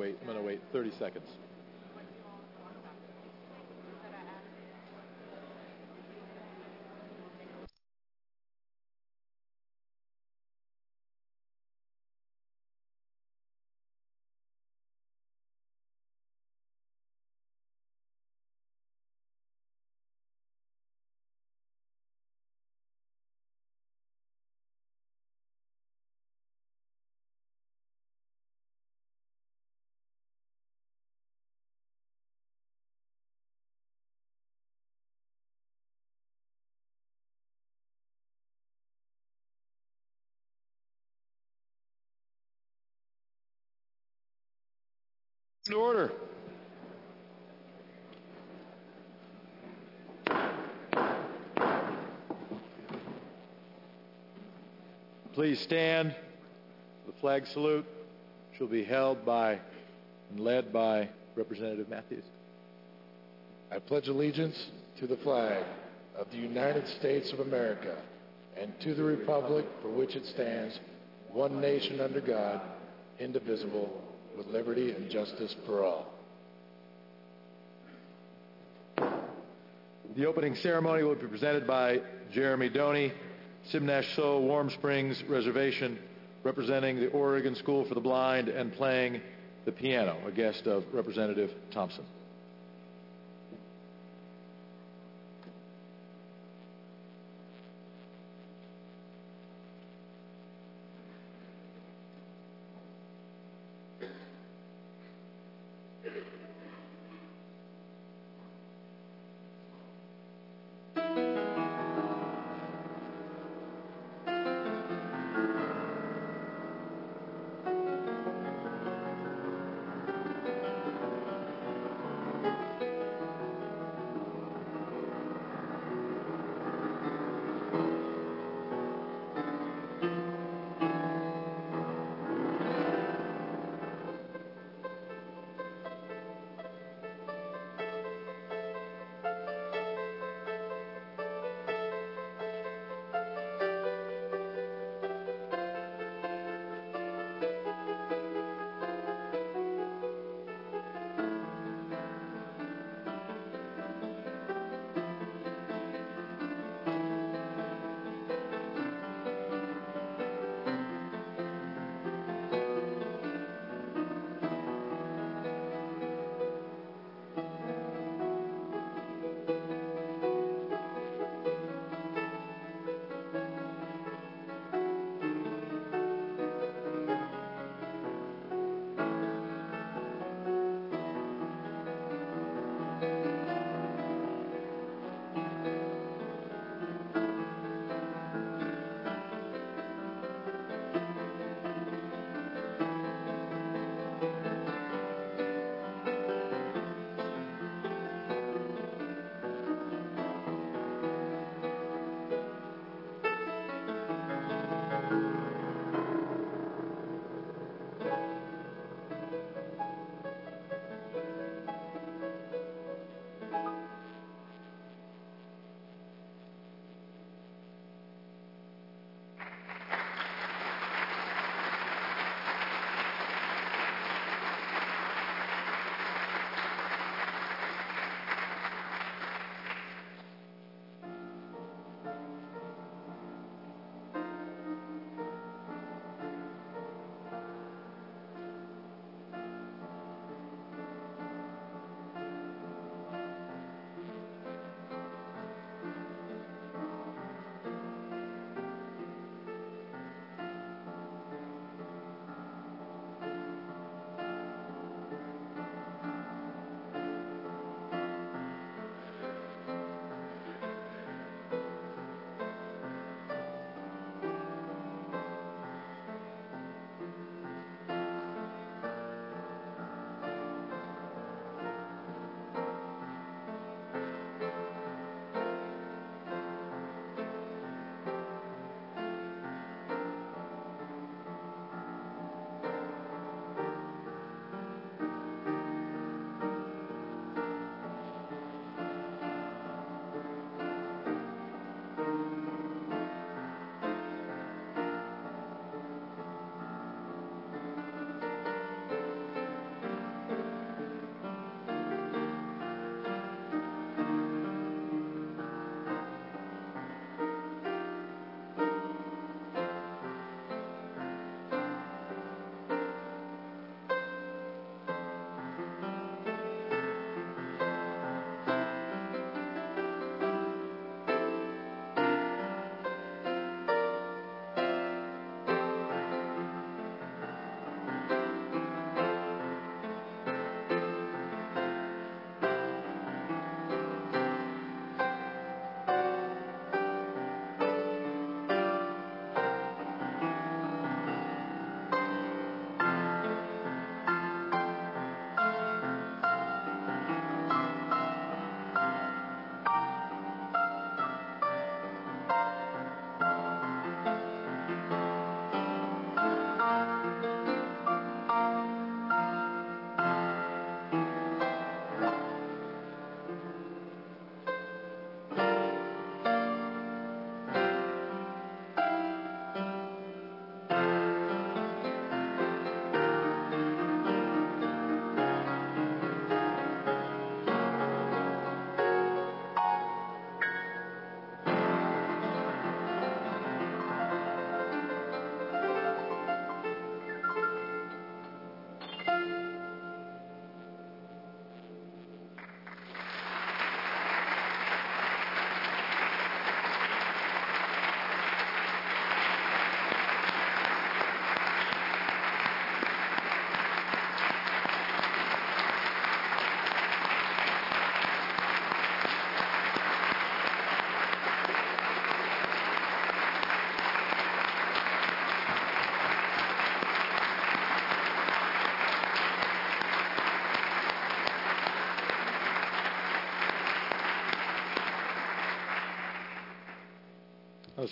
going to wait 30 seconds. In order. Please stand. The flag salute shall be held by and led by Representative Matthews. I pledge allegiance to the flag of the United States of America and to the republic for which it stands, one nation under God, indivisible, with liberty and justice for all. The opening ceremony will be presented by Jeremy Doney, Simnash-So Warm Springs Reservation, representing the Oregon School for the Blind and playing the piano, a guest of Representative Thompson.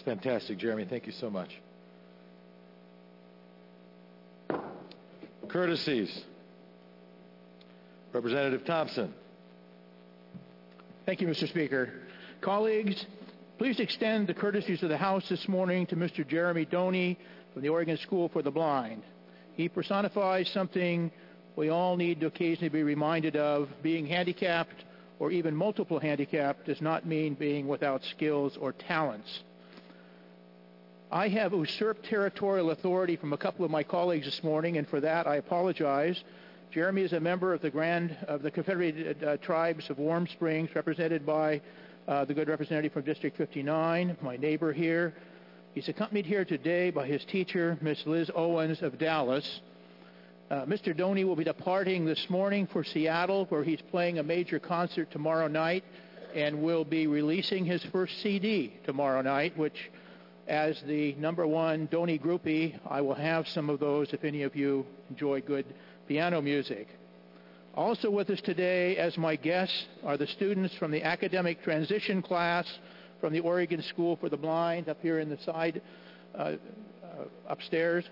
fantastic, Jeremy. Thank you so much. Courtesies. Representative Thompson. Thank you, Mr. Speaker. Colleagues, please extend the courtesies of the House this morning to Mr. Jeremy Doney from the Oregon School for the Blind. He personifies something we all need to occasionally be reminded of. Being handicapped or even multiple handicap does not mean being without skills or talents. I have usurped territorial authority from a couple of my colleagues this morning, and for that I apologize. Jeremy is a member of the Confederated Tribes of Warm Springs, represented by the good representative from District 59, my neighbor here. He's accompanied here today by his teacher, Miss Liz Owens of Dallas. Mr. Doney will be departing this morning for Seattle, where he's playing a major concert tomorrow night, and will be releasing his first CD tomorrow night, which, as the #1 Doney groupie, I will have some of those if any of you enjoy good piano music. Also with us today as my guests are the students from the academic transition class from the Oregon School for the Blind up here in the side upstairs.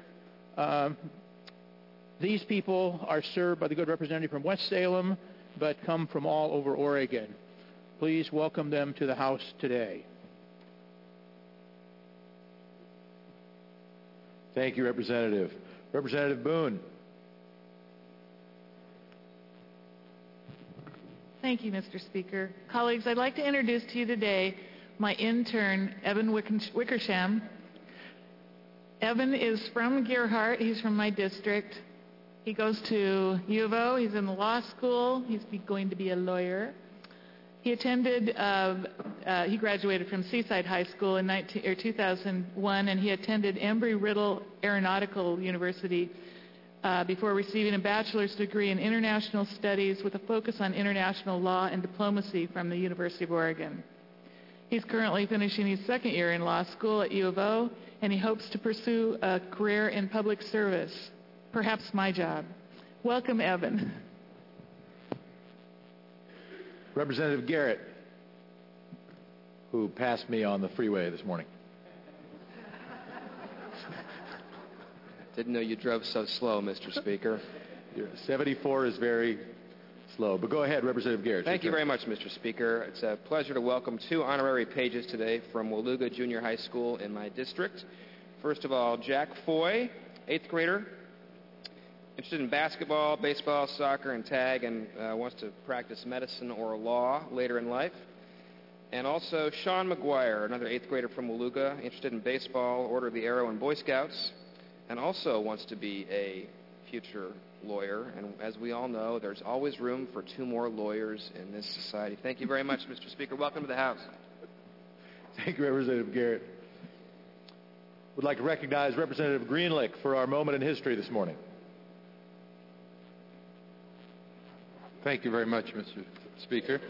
These people are served by the good representative from West Salem, but come from all over Oregon. Please welcome them to the House today. Thank you, Representative. Representative Boone. Thank you, Mr. Speaker. Colleagues, I'd like to introduce to you today my intern, Evan Wickersham. Evan is from Gerhardt. He's from my district. He goes to U of O. He's in the law school. He's going to be a lawyer. He graduated from Seaside High School in 2001, and he attended Embry-Riddle Aeronautical University before receiving a bachelor's degree in international studies with a focus on international law and diplomacy from the University of Oregon. He's currently finishing his second year in law school at U of O, and he hopes to pursue a career in public service, perhaps my job. Welcome, Evan. Representative Garrett, who passed me on the freeway this morning. Didn't know you drove so slow, Mr. Speaker. 74 is very slow. But go ahead, Representative Garrett. Thank you very much, Mr. Speaker. It's a pleasure to welcome 2 honorary pages today from Waluga Junior High School in my district. First of all, Jack Foy, 8th grader, interested in basketball, baseball, soccer, and tag, and wants to practice medicine or law later in life. And also Sean McGuire, another 8th grader from Waluga, interested in baseball, Order of the Arrow, and Boy Scouts, and also wants to be a future lawyer. And as we all know, there's always room for 2 more lawyers in this society. Thank you very much, Mr. Speaker. Welcome to the House. Thank you, Representative Garrett. Would like to recognize Representative Greenlick for our moment in history this morning. Thank you very much, Mr. Speaker.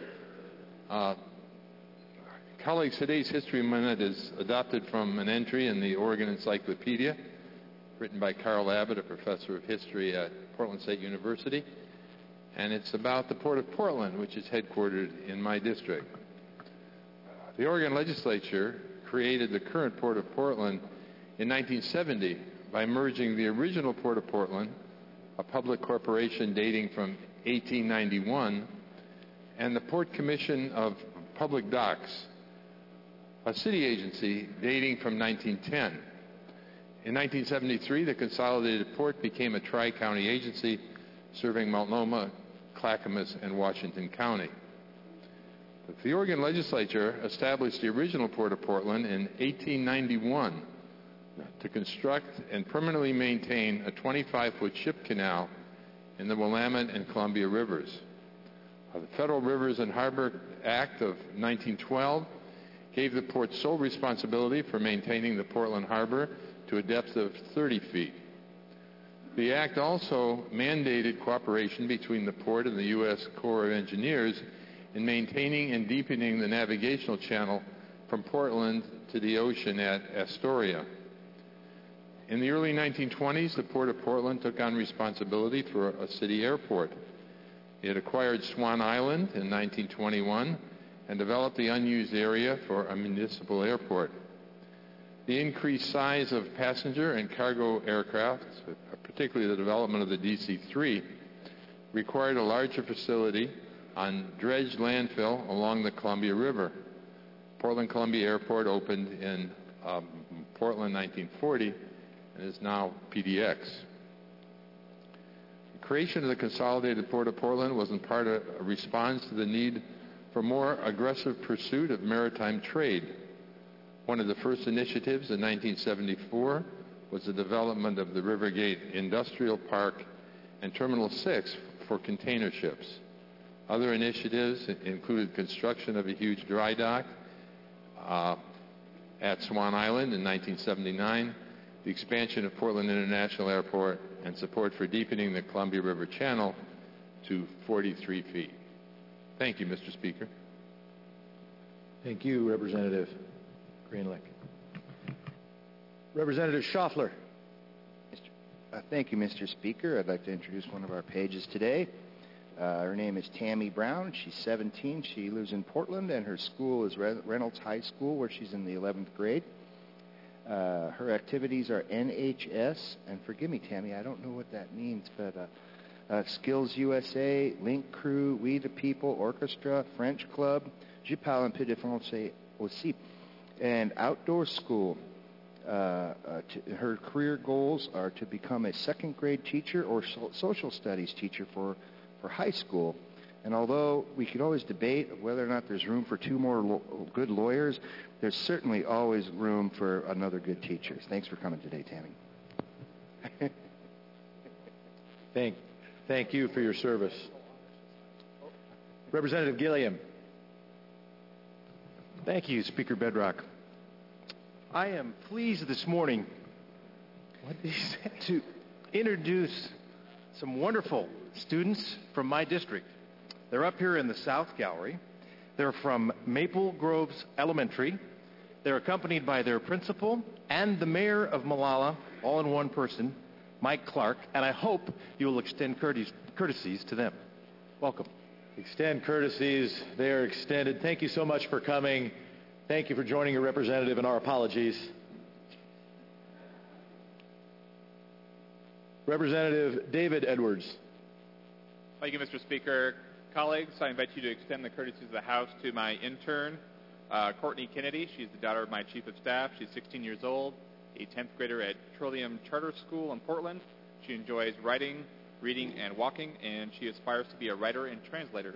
Colleagues, today's History Minute is adopted from an entry in the Oregon Encyclopedia, written by Carl Abbott, a professor of history at Portland State University. And it's about the Port of Portland, which is headquartered in my district. The Oregon legislature created the current Port of Portland in 1970 by merging the original Port of Portland, a public corporation dating from 1891, and the Port Commission of Public Docks, a city agency dating from 1910. In 1973, the consolidated port became a tri-county agency serving Multnomah, Clackamas, and Washington County. The Oregon legislature established the original Port of Portland in 1891 to construct and permanently maintain a 25-foot ship canal in the Willamette and Columbia rivers. The Federal Rivers and Harbor Act of 1912 gave the port sole responsibility for maintaining the Portland Harbor to a depth of 30 feet. The act also mandated cooperation between the port and the U.S. Corps of Engineers in maintaining and deepening the navigational channel from Portland to the ocean at Astoria. In the early 1920s, the Port of Portland took on responsibility for a city airport. It acquired Swan Island in 1921 and developed the unused area for a municipal airport. The increased size of passenger and cargo aircraft, particularly the development of the DC-3, required a larger facility on dredged landfill along the Columbia River. Portland-Columbia Airport opened in Portland in 1940 and is now PDX. The creation of the Consolidated Port of Portland was in part a response to the need for more aggressive pursuit of maritime trade. One of the first initiatives in 1974 was the development of the Rivergate Industrial Park and Terminal 6 for container ships. Other initiatives included construction of a huge dry dock at Swan Island in 1979, the expansion of Portland International Airport, and support for deepening the Columbia River Channel to 43 feet. Thank you, Mr. Speaker. Thank you, Representative Greenlick. Representative Schaffler. Thank you, Mr. Speaker. I'd like to introduce one of our pages today. Her name is Tammy Brown. She's 17. She lives in Portland, and her school is Reynolds High School, where she's in the 11th grade. Her activities are NHS, and forgive me, Tammy, I don't know what that means, but Skills USA, Link Crew, We the People, Orchestra, French Club, Je parle un peu de français aussi, and Outdoor School. Her career goals are to become a second grade teacher or social studies teacher for high school. And although we could always debate whether or not there's room for two more good lawyers, there's certainly always room for another good teacher. Thanks for coming today, Tammy. Thank you for your service. Representative Gilliam. Thank you, Speaker Bedrock. I am pleased this morning to introduce some wonderful students from my district. They're up here in the South Gallery. They're from Maple Groves Elementary. They're accompanied by their principal and the mayor of Molalla, all in one person, Mike Clark, and I hope you will extend courtesies to them. Welcome. Extend courtesies. They are extended. Thank you so much for coming. Thank you for joining your representative, and our apologies. Representative David Edwards. Thank you, Mr. Speaker. Colleagues, I invite you to extend the courtesies of the House to my intern, Courtney Kennedy. She's the daughter of my Chief of Staff. She's 16 years old, a 10th grader at Trillium Charter School in Portland. She enjoys writing, reading, and walking, and she aspires to be a writer and translator.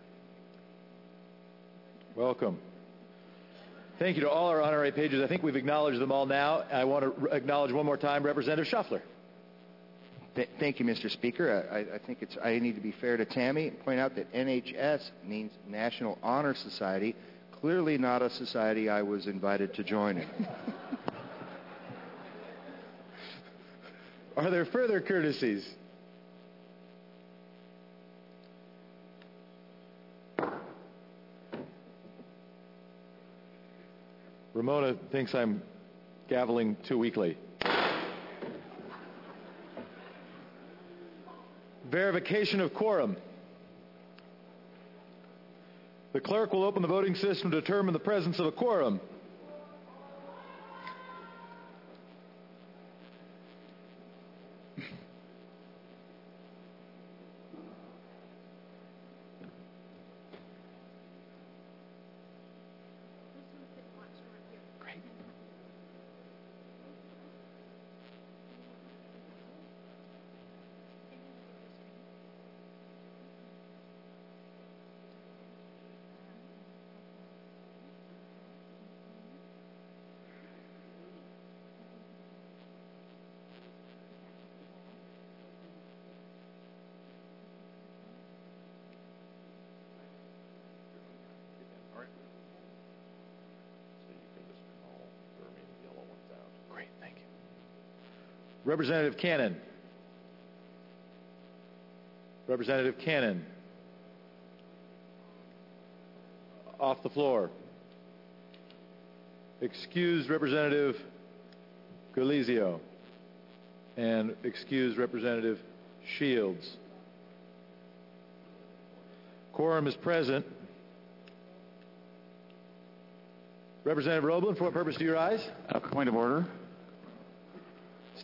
Welcome. Thank you to all our honorary pages. I think we've acknowledged them all now. I want to acknowledge one more time Representative Schaffler. Thank you, Mr. Speaker. I think I need to be fair to Tammy and point out that NHS means National Honor Society, clearly not a society I was invited to join in. Are there further courtesies? Ramona thinks I'm gaveling too weakly. Verification of quorum. The clerk will open the voting system to determine the presence of a quorum. Representative Cannon. Representative Cannon. Off the floor. Excused Representative Galizio. And excused Representative Shields. Quorum is present. Representative Roblin, for what purpose do you rise? Point of order.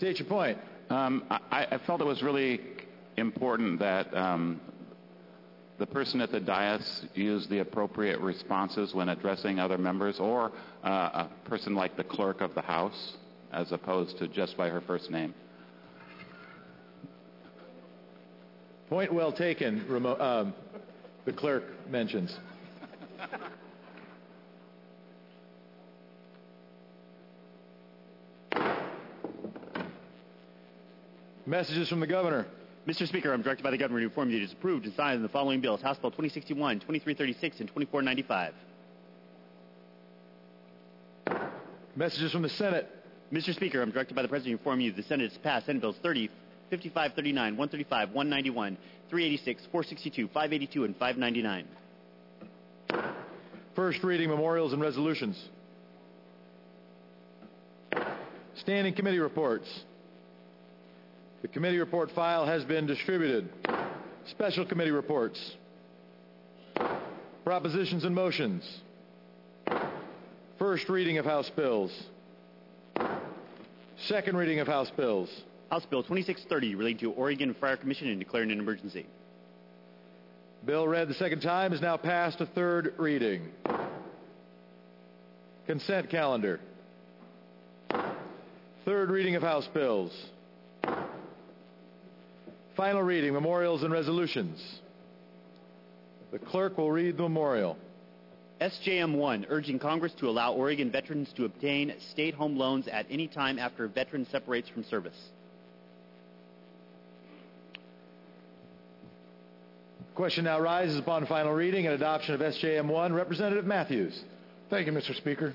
State your point. I felt it was really important that the person at the dais use the appropriate responses when addressing other members, or a person like the clerk of the House, as opposed to just by her first name. Point well taken, the clerk mentions. Messages from the governor. Mr. Speaker, I'm directed by the governor to inform you that it is approved and signed the following bills: House Bill 2061, 2336, and 2495. Messages from the Senate. Mr. Speaker, I'm directed by the President to inform you that the Senate has passed Senate Bills 30, 5539, 135, 191, 386, 462, 582, and 599. First reading memorials and resolutions. Standing committee reports. The committee report file has been distributed. Special committee reports. Propositions and motions. First reading of House bills. Second reading of House bills. House Bill 2630, relating to Oregon Fire Commission and declaring an emergency. Bill read the second time is now past a third reading. Consent calendar. Third reading of House bills. Final reading, memorials and resolutions. The clerk will read the memorial. SJM 1, urging Congress to allow Oregon veterans to obtain state home loans at any time after a veteran separates from service. Question now rises upon final reading and adoption of SJM 1. Representative Matthews. Thank you, Mr. Speaker.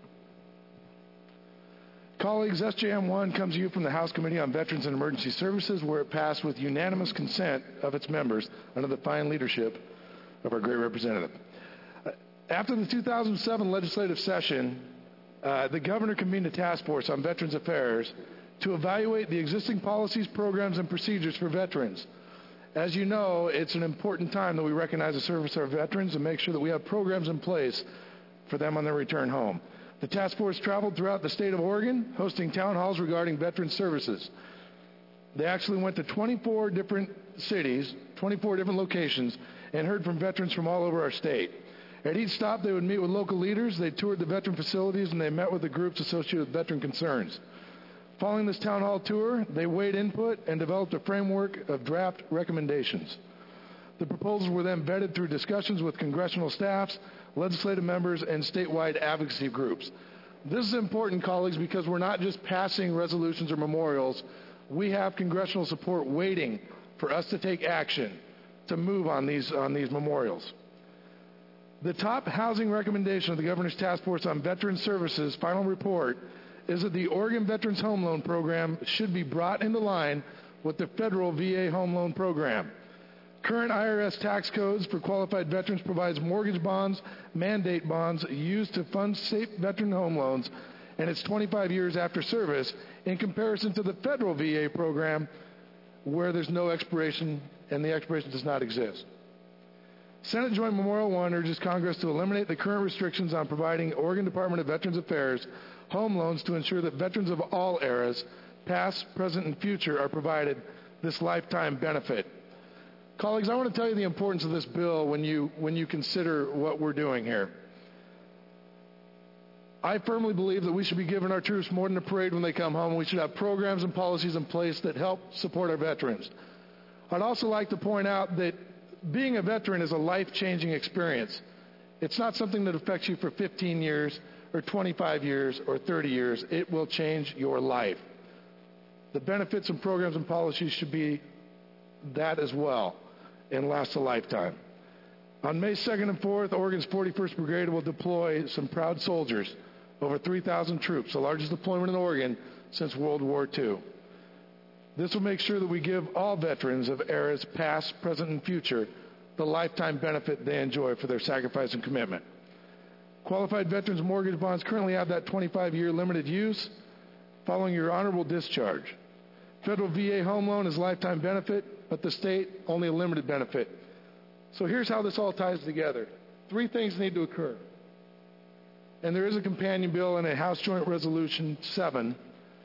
Colleagues, SJM 1 comes to you from the House Committee on Veterans and Emergency Services, where it passed with unanimous consent of its members under the fine leadership of our great representative. After the 2007 legislative session, the governor convened a task force on Veterans Affairs to evaluate the existing policies, programs, and procedures for veterans. As you know, it's an important time that we recognize the service of our veterans and make sure that we have programs in place for them on their return home. The task force traveled throughout the state of Oregon, hosting town halls regarding veteran services. They actually went to 24 different cities, 24 different locations, and heard from veterans from all over our state. At each stop, they would meet with local leaders, they toured the veteran facilities, and they met with the groups associated with veteran concerns. Following this town hall tour, they weighed input and developed a framework of draft recommendations. The proposals were then vetted through discussions with congressional staffs, legislative members, and statewide advocacy groups. This is important, colleagues, because we're not just passing resolutions or memorials. We have congressional support waiting for us to take action to move on these memorials. The top housing recommendation of the Governor's Task Force on Veteran Services final report is that the Oregon Veterans Home Loan Program should be brought into line with the federal VA Home Loan Program. Current IRS tax codes for qualified veterans provides mortgage bonds, mandate bonds used to fund safe veteran home loans, and it's 25 years after service in comparison to the federal VA program where there's no expiration and the expiration does not exist. Senate Joint Memorial 1 urges Congress to eliminate the current restrictions on providing Oregon Department of Veterans Affairs home loans to ensure that veterans of all eras, past, present, and future, are provided this lifetime benefit. Colleagues, I want to tell you the importance of this bill when you consider what we're doing here. I firmly believe that we should be giving our troops more than a parade when they come home. We should have programs and policies in place that help support our veterans. I'd also like to point out that being a veteran is a life-changing experience. It's not something that affects you for 15 years or 25 years or 30 years. It will change your life. The benefits and programs and policies should be that as well and last a lifetime. On May 2nd and 4th, Oregon's 41st Brigade will deploy some proud soldiers, over 3,000 troops, the largest deployment in Oregon since World War II. This will make sure that we give all veterans of eras past, present, and future the lifetime benefit they enjoy for their sacrifice and commitment. Qualified veterans mortgage bonds currently have that 25-year limited use following your honorable discharge. Federal VA home loan is lifetime benefit, but the state only a limited benefit. So here's how this all ties together. 3 things need to occur. And there is a companion bill in a House Joint Resolution 7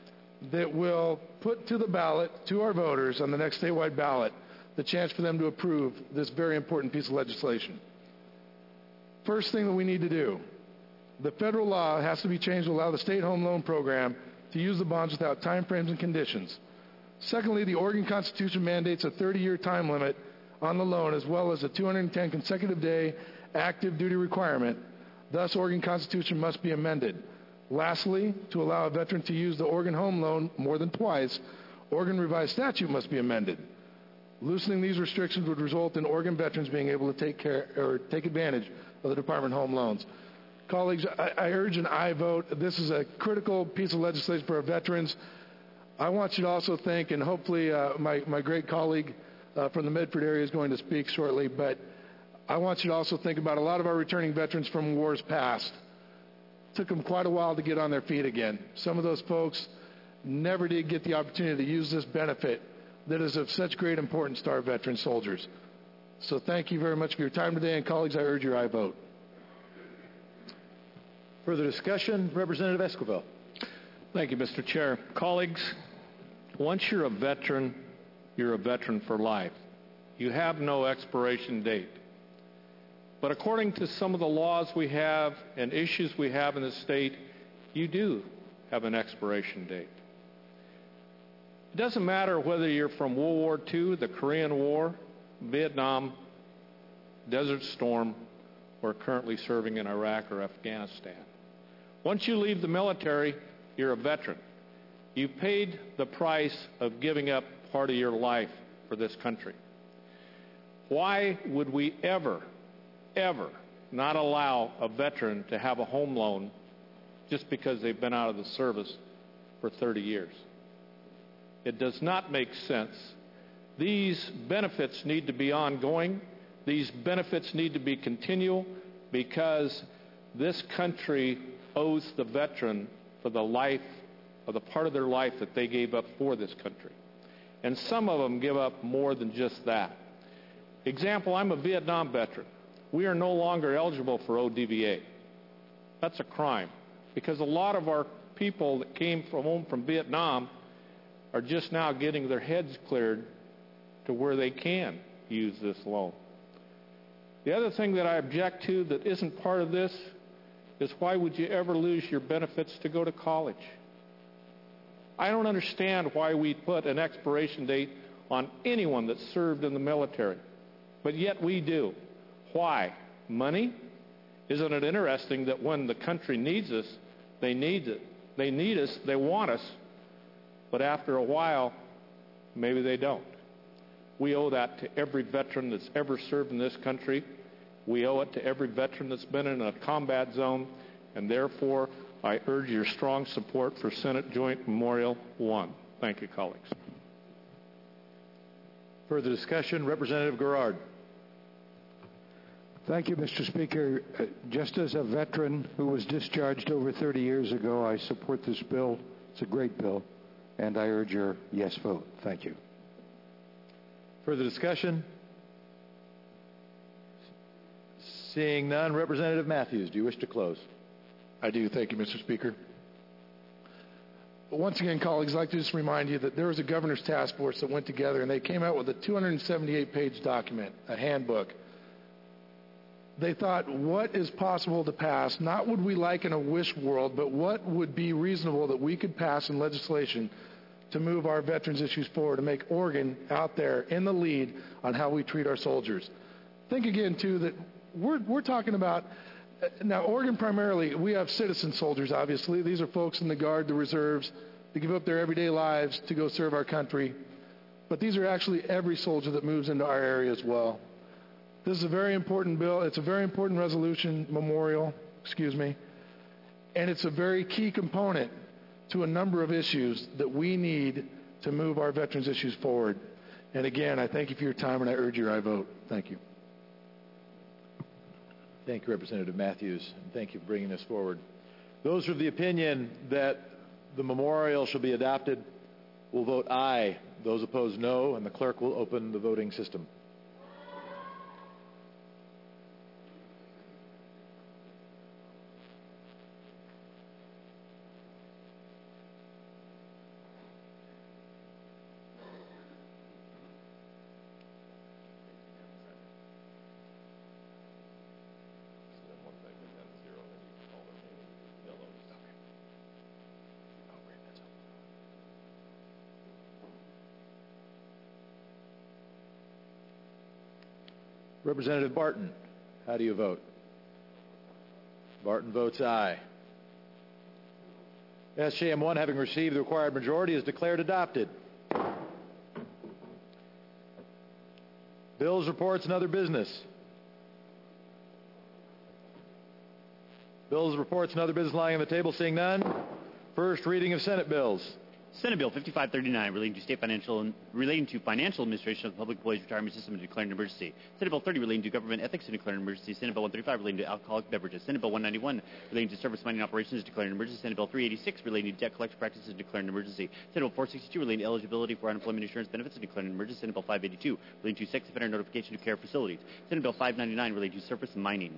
that will put to the ballot, to our voters on the next statewide ballot, the chance for them to approve this very important piece of legislation. First thing that we need to do, the federal law has to be changed to allow the state home loan program to use the bonds without time frames and conditions. Secondly, the Oregon Constitution mandates a 30-year time limit on the loan as well as a 210 consecutive day active duty requirement. Thus, Oregon Constitution must be amended. Lastly, to allow a veteran to use the Oregon home loan more than twice, Oregon revised statute must be amended. Loosening these restrictions would result in Oregon veterans being able to take advantage of the Department Home Loans. Colleagues, I urge an aye vote. This is a critical piece of legislation for our veterans. I want you to also think, and hopefully my great colleague from the Medford area is going to speak shortly, but I want you to also think about a lot of our returning veterans from wars past. It took them quite a while to get on their feet again. Some of those folks never did get the opportunity to use this benefit that is of such great importance to our veteran soldiers. So thank you very much for your time today, and colleagues, I urge your aye vote. Further discussion? Representative Esquivel. Thank you, Mr. Chair. Colleagues, once you're a veteran for life. You have no expiration date. But according to some of the laws we have and issues we have in the state, you do have an expiration date. It doesn't matter whether you're from World War II, the Korean War, Vietnam, Desert Storm, or currently serving in Iraq or Afghanistan. Once you leave the military, you're a veteran. You've paid the price of giving up part of your life for this country. Why would we ever not allow a veteran to have a home loan just because they've been out of the service for 30 years? It does not make sense. These benefits need to be ongoing. These benefits need to be continual because this country owes the veteran for the life, or the part of their life that they gave up for this country. And some of them give up more than just that. Example, I'm a Vietnam veteran. We are no longer eligible for ODVA. That's a crime because a lot of our people that came from home from Vietnam are just now getting their heads cleared to where they can use this loan. The other thing that I object to that isn't part of this is why would you ever lose your benefits to go to college? I don't understand why we put an expiration date on anyone that served in the military, but yet we do. Why? Money? Isn't it interesting that when the country needs us, they need it. They need us, they want us, but after a while, maybe they don't. We owe that to every veteran that's ever served in this country. We owe it to every veteran that's been in a combat zone, and therefore, I urge your strong support for Senate Joint Memorial 1. Thank you, colleagues. Further discussion? Representative Garrard. Thank you, Mr. Speaker. Just as a veteran who was discharged over 30 years ago, I support this bill. It's a great bill, and I urge your yes vote. Thank you. Further discussion? Seeing none, Representative Matthews, do you wish to close? I do. Thank you, Mr. Speaker. Once again, colleagues, I'd like to just remind you that there was a governor's task force that went together, and they came out with a 278-page document, a handbook. They thought, what is possible to pass? Not what we like in a wish world, but what would be reasonable that we could pass in legislation to move our veterans issues forward, to make Oregon out there in the lead on how we treat our soldiers. Think again, too, that we're talking about, now Oregon primarily, we have citizen soldiers, obviously. These are folks in the Guard, the reserves, that give up their everyday lives to go serve our country. But these are actually every soldier that moves into our area as well. This is a very important bill. It's a very important resolution, memorial, and it's a very key component to a number of issues that we need to move our veterans issues forward. And again, I thank you for your time, and I urge your aye vote. Thank you. Thank you, Representative Matthews, and thank you for bringing this forward. Those of the opinion that the memorial shall be adopted will vote aye. Those opposed, no, and the clerk will open the voting system. Representative Barton, how do you vote? Barton votes aye. SJM 1, having received the required majority, is declared adopted. Bills, reports, and other business. Bills, reports, and other business lying on the table. Seeing none. First reading of Senate bills. Senate Bill 5539 relating to financial administration of the public employees retirement system and declaring an emergency. Senate Bill 30 relating to government ethics and declaring an emergency. Senate Bill 135 relating to alcoholic beverages. Senate Bill 191 relating to service mining operations declaring an emergency. Senate Bill 386 relating to debt collection practices and declaring an emergency. Senate Bill 462 relating to eligibility for unemployment insurance benefits and declaring an emergency. Senate Bill 582 relating to sex offender notification to care facilities. Senate Bill 599 relating to surface mining.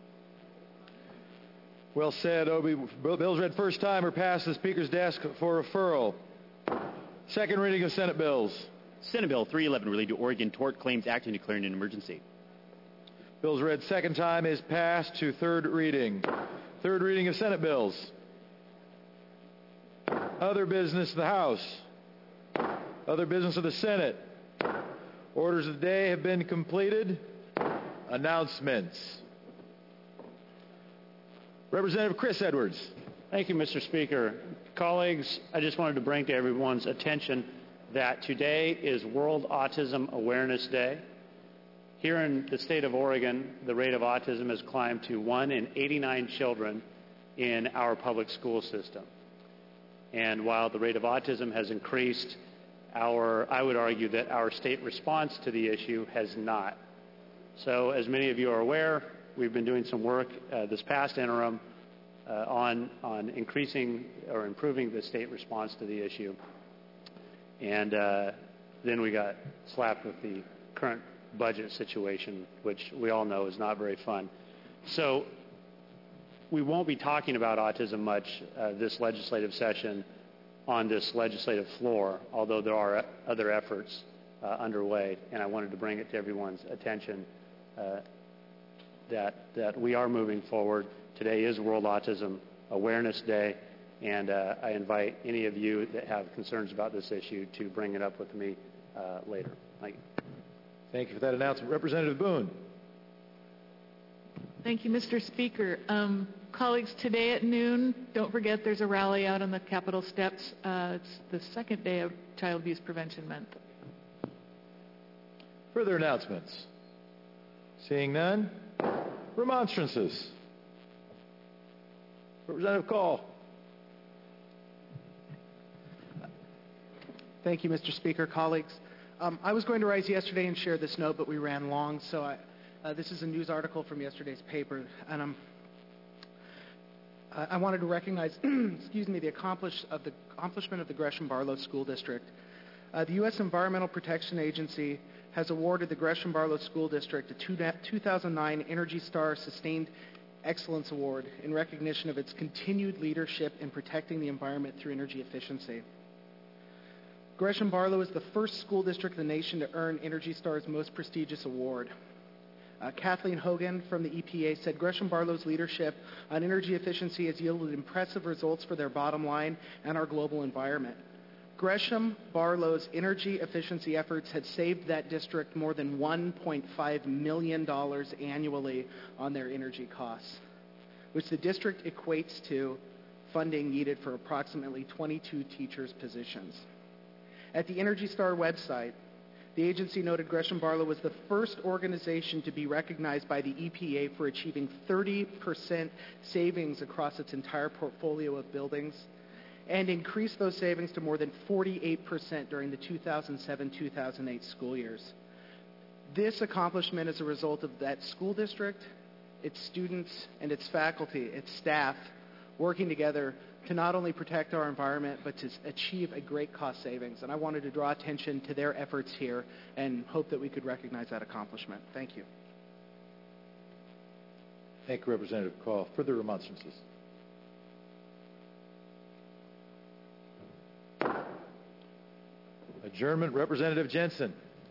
Well said, Obi. Bills read first time are passed to the Speaker's desk for referral. Second reading of Senate bills. Senate Bill 311 relating to Oregon Tort Claims Act and declaring an emergency. Bills read second time is passed to third reading. Third reading of Senate bills. Other business of the House. Other business of the Senate. Orders of the day have been completed. Announcements. Representative Chris Edwards. Thank you, Mr. Speaker. Colleagues, I just wanted to bring to everyone's attention that today is World Autism Awareness Day. Here in the state of Oregon, the rate of autism has climbed to 1 in 89 children in our public school system. And while the rate of autism has increased, I would argue that our state response to the issue has not. So as many of you are aware, we've been doing some work this past interim on increasing or improving the state response to the issue. And then we got slapped with the current budget situation, which we all know is not very fun. So we won't be talking about autism much this legislative session on this legislative floor, although there are other efforts underway, and I wanted to bring it to everyone's attention that we are moving forward. Today is World Autism Awareness Day, and I invite any of you that have concerns about this issue to bring it up with me later. Thank you. Thank you for that announcement. Representative Boone. Thank you, Mr. Speaker. Colleagues, today at noon, don't forget there's a rally out on the Capitol steps. It's the second day of Child Abuse Prevention Month. Further announcements? Seeing none. Remonstrances. Representative Call. Thank you, Mr. Speaker. Colleagues, I was going to rise yesterday and share this note, but we ran long, so this is a news article from yesterday's paper, and I wanted to recognize, the accomplishment of the Gresham Barlow School District. The U.S. Environmental Protection Agency has awarded the Gresham Barlow School District a 2009 Energy Star Sustained Excellence Award in recognition of its continued leadership in protecting the environment through energy efficiency. Gresham Barlow is the first school district in the nation to earn Energy Star's most prestigious award. Kathleen Hogan from the EPA said Gresham Barlow's leadership on energy efficiency has yielded impressive results for their bottom line and our global environment. Gresham Barlow's energy efficiency efforts had saved that district more than $1.5 million annually on their energy costs, which the district equates to funding needed for approximately 22 teachers' positions. At the Energy Star website, the agency noted Gresham Barlow was the first organization to be recognized by the EPA for achieving 30% savings across its entire portfolio of buildings and increased those savings to more than 48% during the 2007-2008 school years. This accomplishment is a result of that school district, its students, and its faculty, its staff, working together to not only protect our environment, but to achieve a great cost savings. And I wanted to draw attention to their efforts here and hope that we could recognize that accomplishment. Thank you. Thank you, Representative Call. Further remonstrances? Adjournment. Representative Jensen.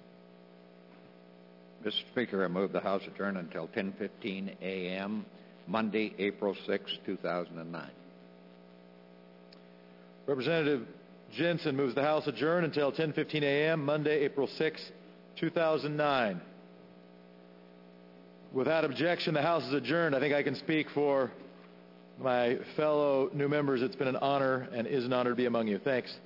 Mr. Speaker, I move the House adjourn until 10:15 a.m. Monday, April 6, 2009. Representative Jensen moves the House adjourn until 10:15 a.m. Monday, April 6, 2009. Without objection, the House is adjourned. I think I can speak for my fellow new members. It's been an honor and is an honor to be among you. Thanks.